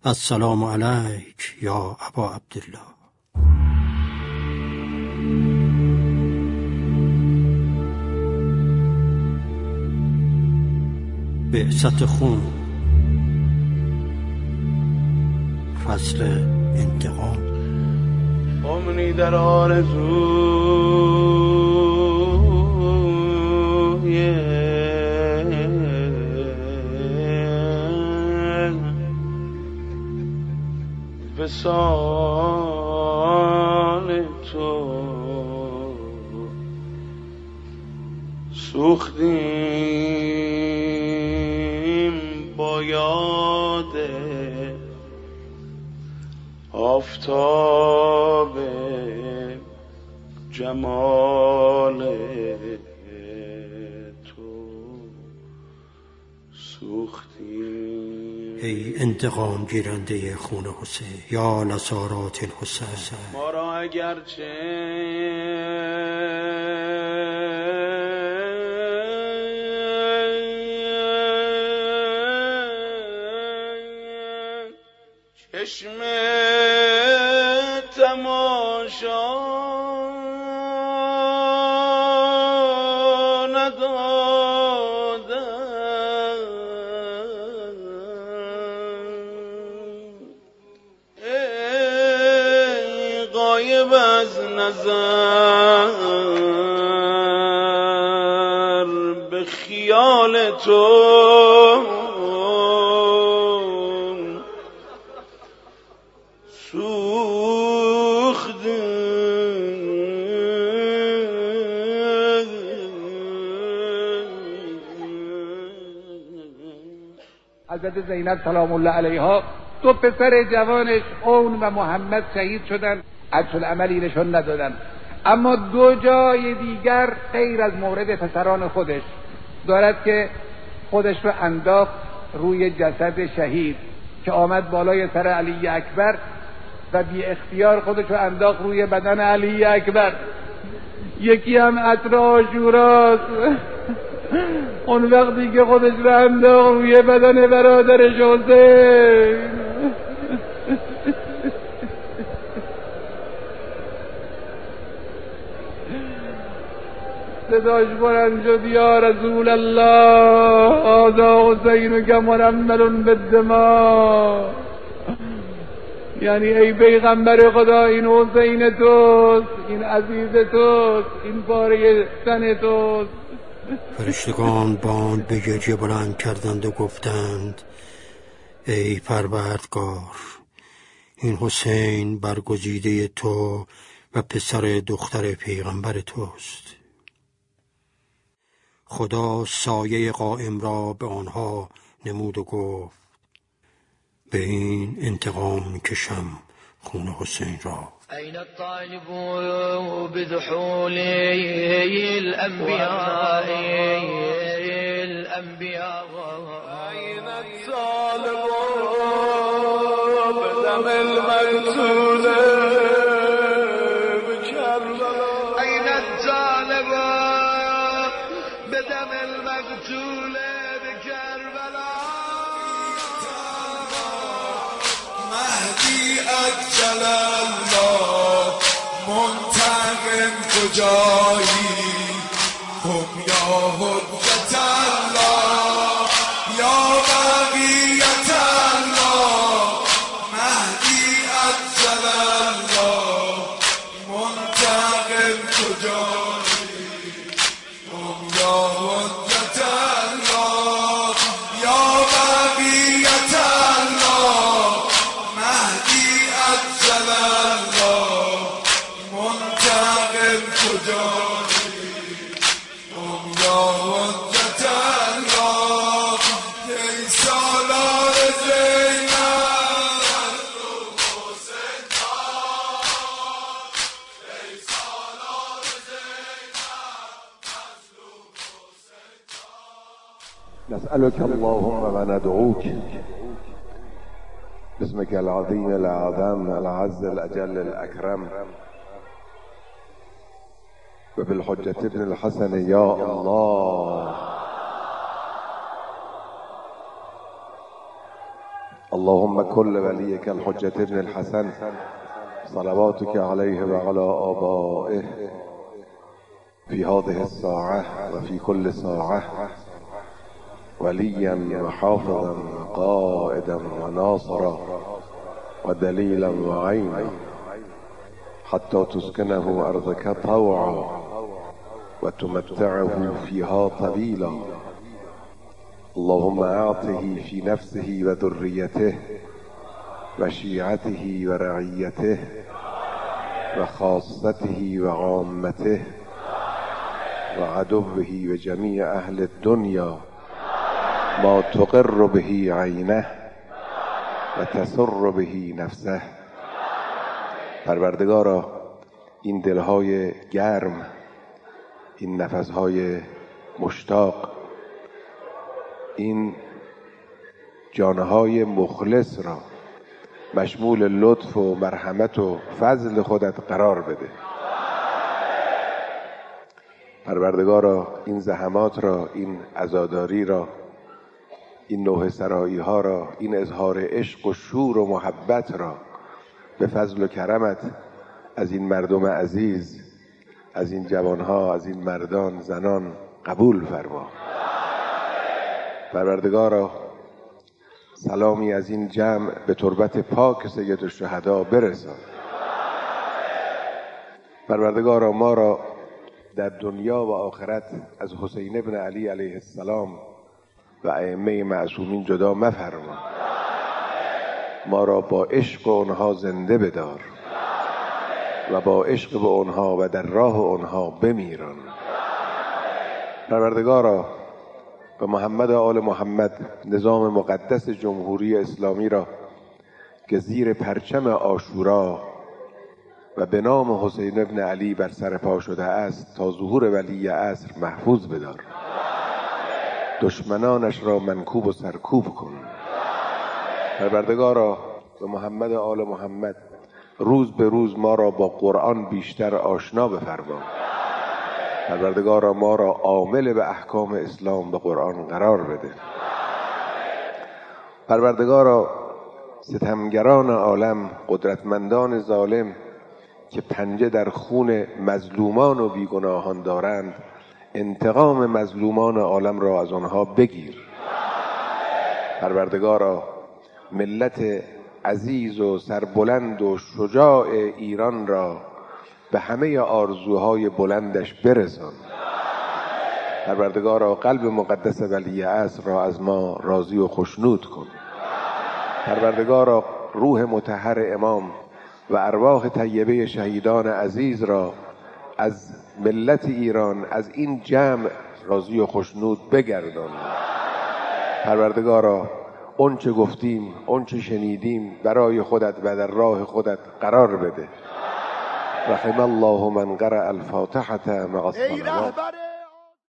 السلام علیک یا ابا عبدالله. بعثت خون، فصل انتقام. امنی در آرزوی وصال تو سوختیم با یاد آفتاب جمال تو سوختیم. ای انتقام گیرنده خون حسین، یا لسارات الحسین، ما را اگرچه چشم تماشا ندادم، ای غایب از نظر به خیال تو حضرت زینب سلام الله علیها دو پسر جوانش اون و محمد شهید شدن، عکس العملی نشون ندادن. اما دو جای دیگر غیر از مورد پسران خودش دارد که خودش رو انداخت روی جسد شهید که آمد بالای سر علی اکبر و بی اختیار خودش رو انداخت روی بدن علی اکبر. یکی هم عطر عاشوراست، اون وقتی که خودش رو انداخت روی بدن برادرش حسین. صداش بلند شد یا رسول الله هذا حسین که مرمل بالدماء، یعنی ای پیغمبر خدا این حسین توست، این عزیز توست، این پاره تن توست. فرشتگان بانگ به گریه بلند کردند و گفتند ای پروردگار، این حسین برگزیده تو و پسر دختر پیغمبر توست. خدا سایه قائم را به آنها نمود و گفت به این انتقام میکشم خون حسین را. أين الطالب بدحول الأنبياء أين الطالب بدم المقتول بكربلاء، أين الطالب بدم المقتول بكربلاء. مهدی اجل الله منتقم کجایی، هم یا حجت الله یا بقیت الله. مهدی اجل الله منتقم کجایی، هم یا حجت الله یا بقیت الله. مهدی اجل الله منتقم کجایی، هم یا حجت الله. ای سالار زینب حسین جان، ای سالار زینب حسین جان. نسألك اللهم وندعوك باسمك العظيم الأعظم العز الأجل الأكرم وبالحجة ابن الحسن يا الله. اللهم كل وليك الحجة ابن الحسن صلواتك عليه وعلى آبائه في هذه الساعة وفي كل ساعة وليا وحافظا قائدا وناصرا ودليلا وعينا حتى تسكنه أرضك طوعا وتمتعه فيها طويلا. اللهم أعطه في نفسه وذريته وشيعته ورعيته وخاصته وعامته وعدوه وجميع أهل الدنيا ما تقر به عينه وتسر به نفسه. پروردگارا این دلهای گرم، این نفسهای مشتاق، این جانهای مخلص را مشمول لطف و مرحمت و فضل خودت قرار بده. پروردگارا این زحمات را، این عزاداری را، این نوحه سرایی ها را، این اظهار عشق و شور و محبت را به فضل و کرمت از این مردم عزیز، از این جوانها، از این مردان زنان قبول فرما. پروردگارا سلامی از این جمع به تربت پاک سید الشهدا برسان. پروردگارا ما را در دنیا و آخرت از حسین ابن علی علیه السلام و ائمه معصومین جدا مفرما. ما را با عشق آنها زنده بدار و با عشق به آنها و در راه آنها بمیران. پروردگارا به محمد و آل محمد نظام مقدس جمهوری اسلامی را که زیر پرچم عاشورا و به نام حسین ابن علی بر سر پا شده است تا ظهور ولی عصر محفوظ بدار. دشمنانش را منکوب و سرکوب کن. پروردگارا به محمد و آل محمد روز به روز ما را با قرآن بیشتر آشنا بفرما. پروردگارا ما را عامل به احکام اسلام به قرآن قرار بده. پروردگارا ستمگران عالم، قدرتمندان ظالم که پنجه در خون مظلومان و بیگناهان دارند، انتقام مظلومان عالم را از آنها بگیر. پروردگارا ملت عزیز و سربلند و شجاع ایران را به همه آرزوهای بلندش برسان. پروردگارا قلب مقدس ولی عصر را از ما راضی و خوشنود کن. پروردگارا روح مطهر امام و ارواح طیبه شهیدان عزیز را از ملت ایران، از این جمع راضی و خوشنود بگردان. پروردگارا اونچه گفتیم، اونچه شنیدیم برای خودت و در راه خودت قرار بده. رحم الله من قرأ الفاتحة مع الصلوات.